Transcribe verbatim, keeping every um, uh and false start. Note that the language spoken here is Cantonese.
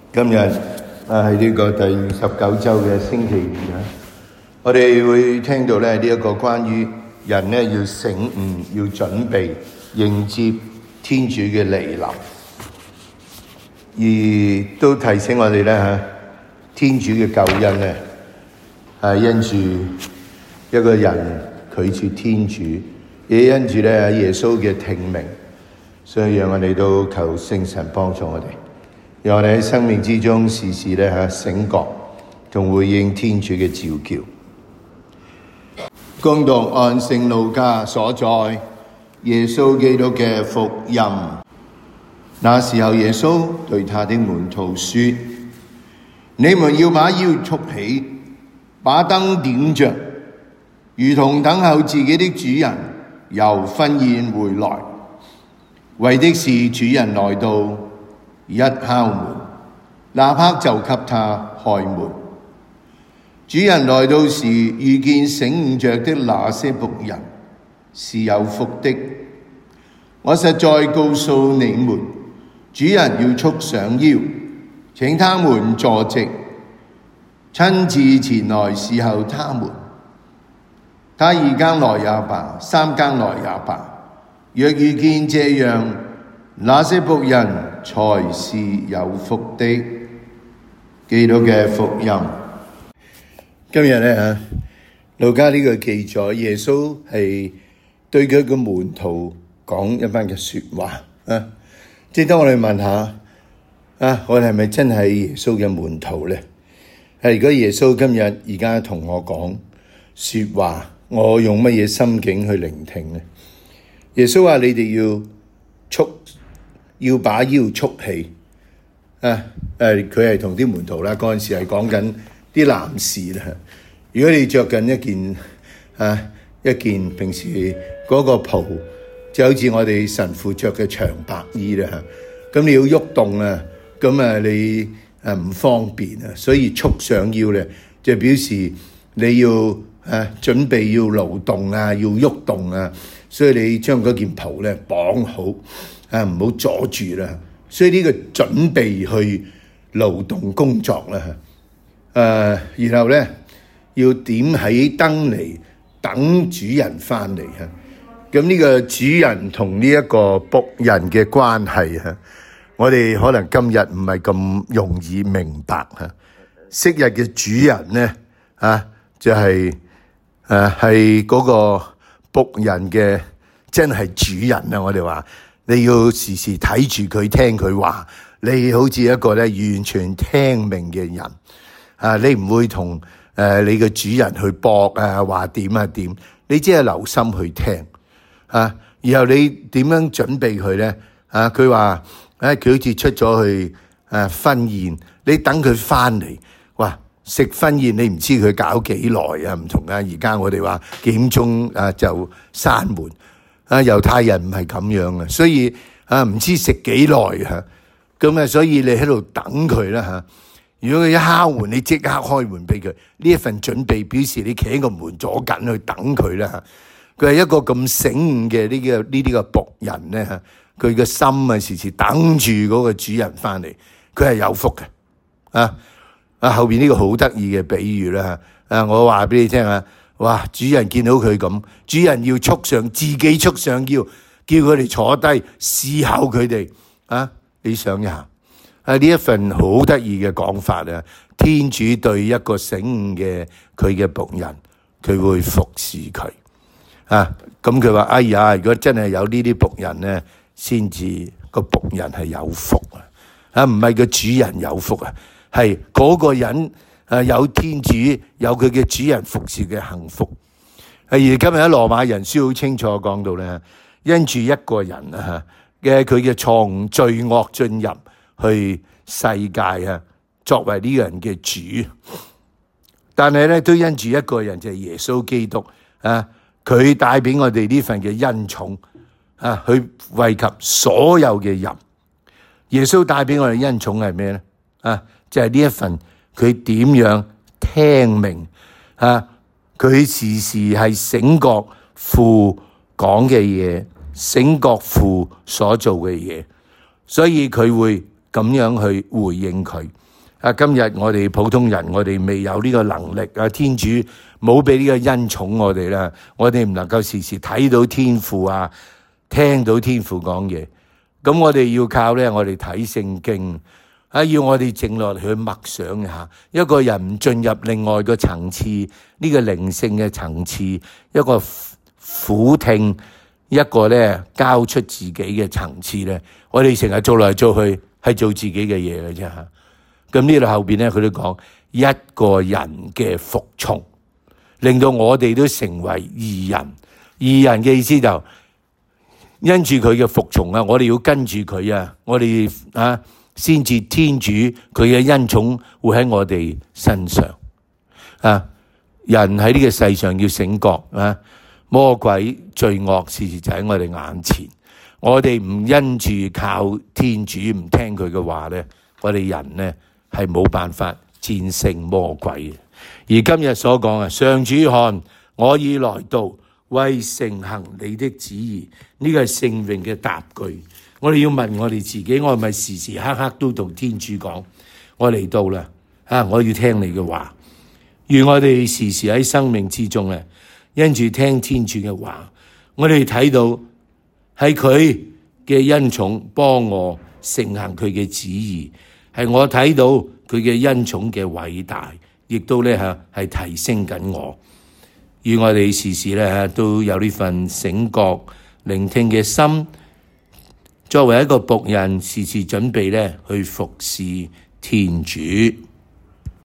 今日啊係呢個第十九周嘅星期二啊，我哋會聽到咧呢一個關於人咧要醒悟、要準備迎接天主嘅嚟臨，而都提醒我哋咧嚇天主嘅救恩咧係因住一個人拒絕天主，亦因住咧耶穌嘅聽命，所以讓我哋都求聖神幫助我哋。讓我哋喺生命之中時時咧嚇醒覺同回應天主嘅召叫。恭讀按聖路加所載耶穌基督嘅福音。那時候耶穌對他的門徒說：你們要把腰束起，把燈點着，如同等候自己的主人由婚宴回來，為的是主人來到，一敲門，立刻就給他開門。主人來到時，遇見醒悟着的那些僕人，是有福的。我實在告訴你們，主人要束上腰，請他們坐席，親自前來侍候他們。他二更來也罷，三更來也罷，若遇見這樣，那些僕人才是有福的。基督嘅福音。今日咧嚇，路加呢個記載，耶穌係對佢嘅門徒講一番嘅説話啊！即係當我哋問下啊，我哋係咪真係耶穌嘅門徒咧？係如果耶穌今日而家同我講説話，我用乜嘢心境去聆聽咧？耶穌話：你哋要束。要把腰束起啊！誒，佢係同啲門徒啦，嗰陣時係講緊啲男士啦。如果你着緊一件啊一件平時嗰個袍，就好似我哋神父着嘅長白衣啦，咁你要喐動啊，咁啊你誒唔方便啊，所以束上腰咧，就表示你要誒準備要勞動啊，要喐動啊，所以你將嗰件袍咧綁好。啊！唔好阻住啦，所以呢個準備去勞動工作啦，誒、啊，然後咧要點起燈嚟等主人翻嚟嚇。咁呢個主人同呢一個僕人嘅關係嚇，我哋可能今日唔係咁容易明白嚇。昔日嘅主人咧啊，就係誒係嗰個僕人嘅真係主人啊！我哋話。你要時時睇住佢，聽佢話，你好似一個咧完全聽命嘅人啊！你唔會同誒、呃、你嘅主人去駁啊，話點啊點，你只係留心去聽啊。然後你點樣準備佢咧？啊，佢話誒佢好似出咗去誒、啊、婚宴，你等佢翻嚟，哇！食婚宴你唔知佢搞幾耐啊？唔同啊！而家我哋話幾點鐘啊就閂門。啊！猶太人唔係咁樣啊，所以啊唔知食幾耐嚇，咁啊所以你喺度等佢啦嚇。如果佢一敲門，你即刻開門俾佢，呢一份準備表示你企喺個門左近去等佢啦嚇。佢係一個咁醒悟嘅呢個呢啲個僕人咧嚇，佢嘅心啊時時等住嗰個主人翻嚟，佢係有福嘅啊！啊後邊呢個好得意嘅比喻啦嚇，啊我話俾你聽啊！哇！主人見到佢咁，主人要束上自己束上腰，叫佢哋坐低侍候佢哋啊！你想一下啊，呢一份好得意嘅講法啊！天主對一個醒悟嘅佢嘅僕人，佢會服侍佢啊！咁佢話：哎呀，如果真係有呢啲僕人咧，先至個僕人係有福啊！啊，唔係個主人有福啊，係嗰個人。啊！有天主有佢嘅主人服侍嘅幸福。而今日喺羅馬人書好清楚講到咧，因住一個人啊嘅佢嘅錯誤罪惡進入去世界啊，作為呢個人嘅主。但係咧都因住一個人就係耶穌基督啊，佢帶俾我哋呢份嘅恩寵啊，去惠及所有嘅人。耶穌帶俾我哋恩寵係咩咧？啊，就係呢一份。佢點樣聽命啊？佢時時係醒覺父講嘅嘢，醒覺父所做嘅嘢，所以佢會咁樣去回應佢。啊，今日我哋普通人，我哋未有呢個能力啊，天主冇俾呢個恩寵我哋啦，我哋唔能夠時時睇到天父啊，聽到天父講嘢。咁我哋要靠咧，我哋睇聖經啊，要我哋靜落嚟去默想一下。一個人唔進入另外個層次，呢個靈性嘅層次，一個俯聽，一個咧交出自己嘅層次咧，我哋成日做來做去係做自己嘅嘢嘅啫吓。咁呢度後邊咧，佢都講一個人嘅服從，令到我哋都成為義人。義人嘅意思就因住佢嘅服從啊，我哋要跟住佢啊，我哋啊先至天主佢嘅恩寵會喺我哋身上啊。人喺呢個世上要醒覺啊，魔鬼罪惡時時就喺我哋眼前。我哋唔因住靠天主，唔聽佢嘅話咧，我哋人咧係冇辦法戰勝魔鬼嘅。而今日所講啊，上主看，我已來到，為承行你的旨意，呢個係聖詠嘅答句。我哋要問我哋自己，我係咪時時刻刻都同天主講，我嚟到啦，啊，我要聽你嘅話。願我哋時時喺生命之中咧，因住聽天主嘅話，我哋睇到係佢嘅恩寵幫我承行佢嘅旨意，係我睇到佢嘅恩寵嘅偉大，亦都咧吓係提升緊我。願我哋時時咧吓都有呢份醒覺聆聽嘅心，作為一個僕人，時時準備咧去服侍天主。